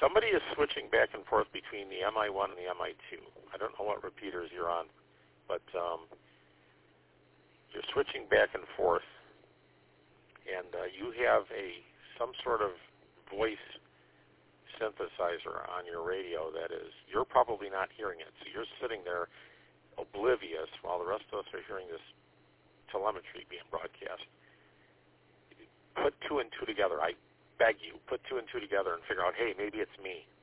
somebody is switching back and forth between the MI1 and the MI2. I don't know what repeaters you're on, but you're switching back and forth, and you have some sort of voice synthesizer on your radio that is, you're probably not hearing it. So you're sitting there oblivious while the rest of us are hearing this telemetry being broadcast. Put two and two together. I beg you, put two and two together and figure out, hey, maybe it's me.